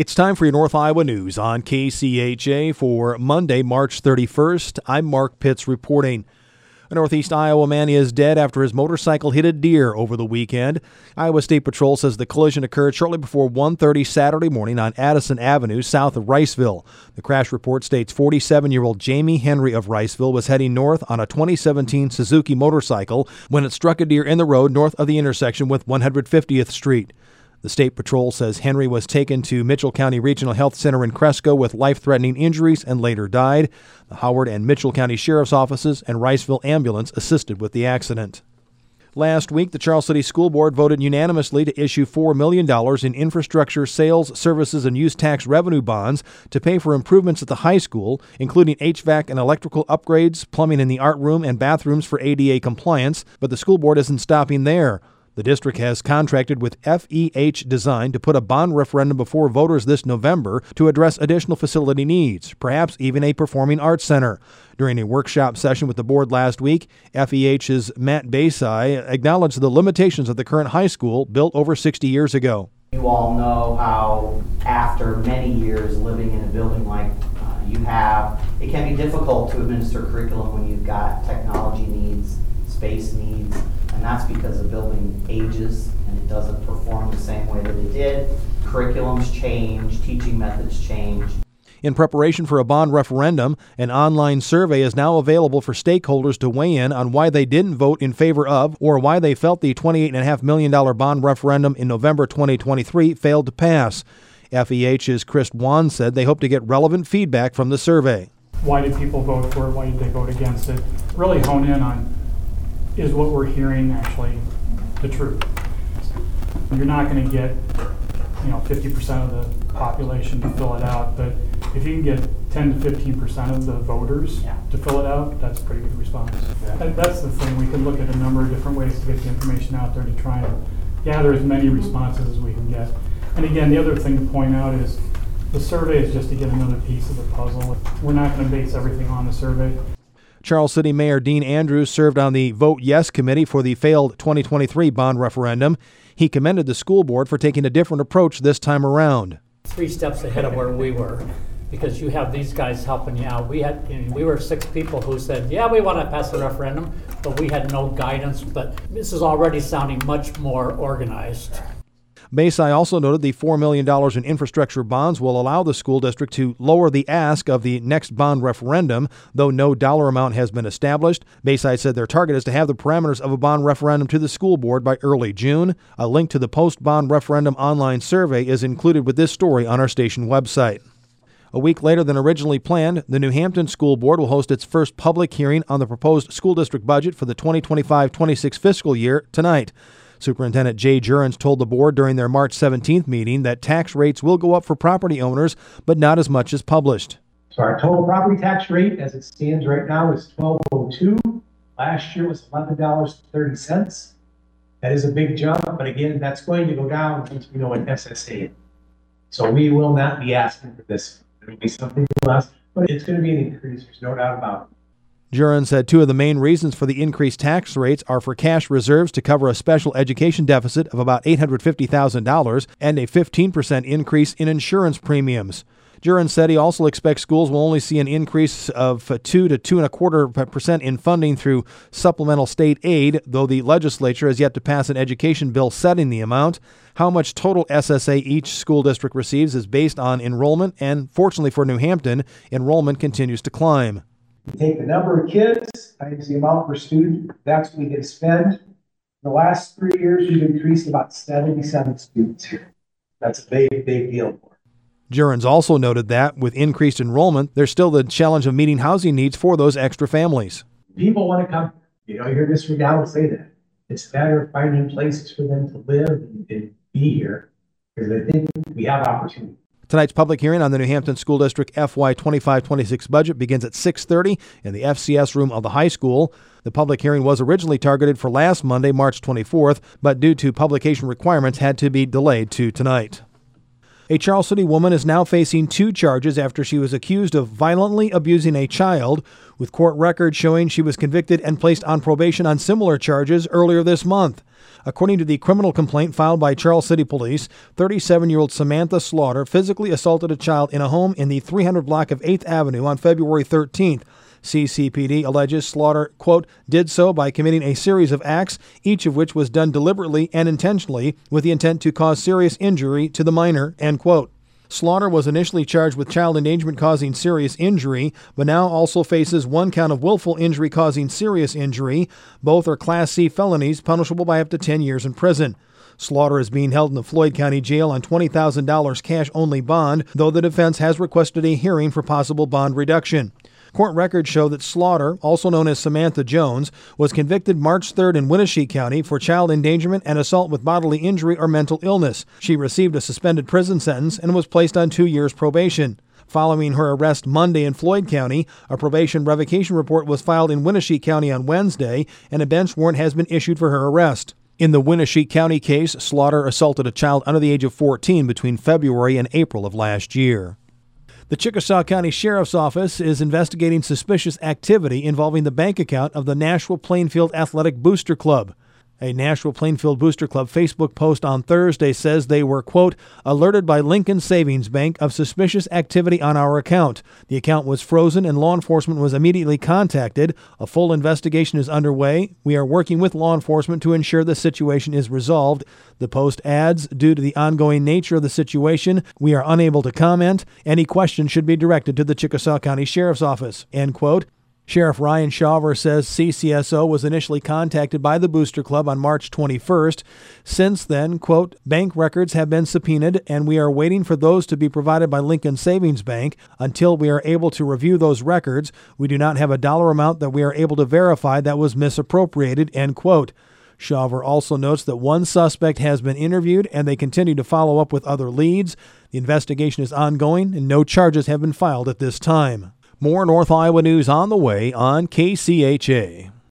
It's time for your North Iowa News on KCHA for Monday, March 31st. I'm Mark Pitts reporting. A Northeast Iowa man is dead after his motorcycle hit a deer over the weekend. Iowa State Patrol says the collision occurred shortly before 1:30 Saturday morning on Addison Avenue, south of Riceville. The crash report states 47-year-old Jamie Henry of Riceville was heading north on a 2017 Suzuki motorcycle when it struck a deer in the road north of the intersection with 150th Street. The State Patrol says Henry was taken to Mitchell County Regional Health Center in Cresco with life-threatening injuries and later died. The Howard and Mitchell County Sheriff's Offices and Riceville Ambulance assisted with the accident. Last week, the Charles City School Board voted unanimously to issue $4 million in infrastructure, sales, services, and use tax revenue bonds to pay for improvements at the high school, including HVAC and electrical upgrades, plumbing in the art room, and bathrooms for ADA compliance. But the school board isn't stopping there. The district has contracted with FEH Design to put a bond referendum before voters this November to address additional facility needs, perhaps even a performing arts center. During a workshop session with the board last week, FEH's Matt Basai acknowledged the limitations of the current high school built over 60 years ago. You all know how after many years living in a building like you have, it can be difficult to administer curriculum when you've got technology needs, space needs, and that's because the building ages and it doesn't perform the same way that it did. Curriculums change, teaching methods change. In preparation for a bond referendum, an online survey is now available for stakeholders to weigh in on why they didn't vote in favor of or why they felt the $28.5 million bond referendum in November 2023 failed to pass. FEH's Chris Wan said they hope to get relevant feedback from the survey. Why did people vote for it? Why did they vote against it? Really hone in on, is what we're hearing actually the truth? You're not going to get 50% of the population to fill it out, but if you can get 10 to 15% of the voters to fill it out, that's a pretty good response. That's the thing. We can look at a number of different ways to get the information out there to try and gather as many responses as we can get. And again, the other thing to point out is the survey is just to get another piece of the puzzle. We're not going to base everything on the survey. Charles City Mayor Dean Andrews served on the Vote Yes committee for the failed 2023 bond referendum. He commended the school board for taking a different approach this time around. 3 steps ahead of where we were, because you have these guys helping you out. We were 6 people who said, yeah, we want to pass the referendum, but we had no guidance. But this is already sounding much more organized. Basai also noted the $4 million in infrastructure bonds will allow the school district to lower the ask of the next bond referendum, though no dollar amount has been established. Basai said their target is to have the parameters of a bond referendum to the school board by early June. A link to the post-bond referendum online survey is included with this story on our station website. A week later than originally planned, the New Hampton School Board will host its first public hearing on the proposed school district budget for the 2025-26 fiscal year tonight. Superintendent Jay Jurens told the board during their March 17th meeting that tax rates will go up for property owners, but not as much as published. So our total property tax rate as it stands right now is $12.02. Last year was $11.30. That is a big jump, but again, that's going to go down once we know what SSA is. So we will not be asking for this. It'll be something less, but it's going to be an increase. There's no doubt about it. Juren said 2 of the main reasons for the increased tax rates are for cash reserves to cover a special education deficit of about $850,000 and a 15% increase in insurance premiums. Juren said he also expects schools will only see an increase of 2 to 2.25% in funding through supplemental state aid, though the legislature has yet to pass an education bill setting the amount. How much total SSA each school district receives is based on enrollment, and fortunately for New Hampton, enrollment continues to climb. You take the number of kids times the amount per student, that's what we get to spend. In the last 3 years, we've increased about 77 students here. That's a big, big deal for us. Jurens also noted that, with increased enrollment, there's still the challenge of meeting housing needs for those extra families. People want to come. You hear this McDowell say that. It's a matter of finding places for them to live and be here, because I think we have opportunity. Tonight's public hearing on the New Hampton School District FY 25-26 budget begins at 6:30 in the FCS room of the high school. The public hearing was originally targeted for last Monday, March 24th, but due to publication requirements had to be delayed to tonight. A Charles City woman is now facing 2 charges after she was accused of violently abusing a child, with court records showing she was convicted and placed on probation on similar charges earlier this month. According to the criminal complaint filed by Charles City Police, 37-year-old Samantha Slaughter physically assaulted a child in a home in the 300 block of 8th Avenue on February 13th. CCPD alleges Slaughter, quote, did so by committing a series of acts, each of which was done deliberately and intentionally with the intent to cause serious injury to the minor, end quote. Slaughter was initially charged with child endangerment causing serious injury, but now also faces 1 count of willful injury causing serious injury. Both are Class C felonies, punishable by up to 10 years in prison. Slaughter is being held in the Floyd County Jail on $20,000 cash-only bond, though the defense has requested a hearing for possible bond reduction. Court records show that Slaughter, also known as Samantha Jones, was convicted March 3rd in Winnebago County for child endangerment and assault with bodily injury or mental illness. She received a suspended prison sentence and was placed on 2 years probation. Following her arrest Monday in Floyd County, a probation revocation report was filed in Winnebago County on Wednesday, and a bench warrant has been issued for her arrest. In the Winnebago County case, Slaughter assaulted a child under the age of 14 between February and April of last year. The Chickasaw County Sheriff's Office is investigating suspicious activity involving the bank account of the Nashua Plainfield Athletic Booster Club. A Nashua Plainfield Booster Club Facebook post on Thursday says they were, quote, alerted by Lincoln Savings Bank of suspicious activity on our account. The account was frozen and law enforcement was immediately contacted. A full investigation is underway. We are working with law enforcement to ensure the situation is resolved. The post adds, due to the ongoing nature of the situation, we are unable to comment. Any questions should be directed to the Chickasaw County Sheriff's Office, end quote. Sheriff Ryan Shawver says CCSO was initially contacted by the Booster Club on March 21st. Since then, quote, bank records have been subpoenaed and we are waiting for those to be provided by Lincoln Savings Bank. Until we are able to review those records, we do not have a dollar amount that we are able to verify that was misappropriated, end quote. Shawver also notes that 1 suspect has been interviewed and they continue to follow up with other leads. The investigation is ongoing and no charges have been filed at this time. More North Iowa news on the way on KCHA.